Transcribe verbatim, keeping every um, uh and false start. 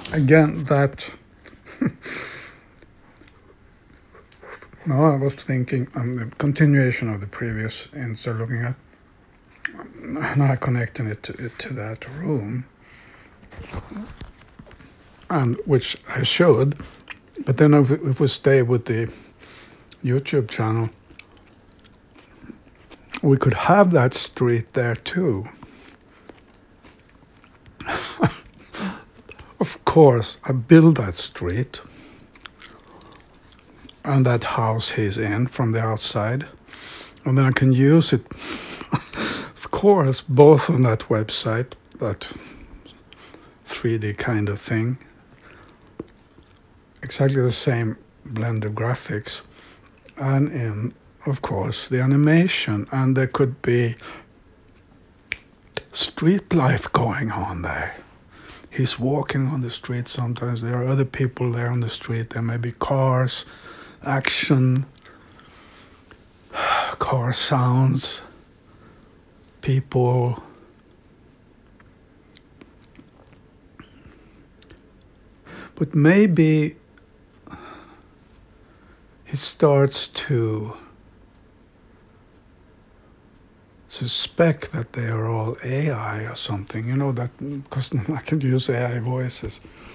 again, that. No, I was thinking on the continuation of the previous answer, looking at now connecting it to, it to that room, and which I should. But then if, if we stay with the YouTube channel, we could have that street there too. Of course, I build that street and that house he's in from the outside, and then I can use it, of course, both on that website, that three D kind of thing, exactly the same Blender graphics, and in, of course, the animation, and there could be street life going on there. He's walking on the street sometimes. There are other people there on the street. There may be cars, action, car sounds, people. But maybe he starts to suspect that they are all A I or something, you know, that because I can use A I voices.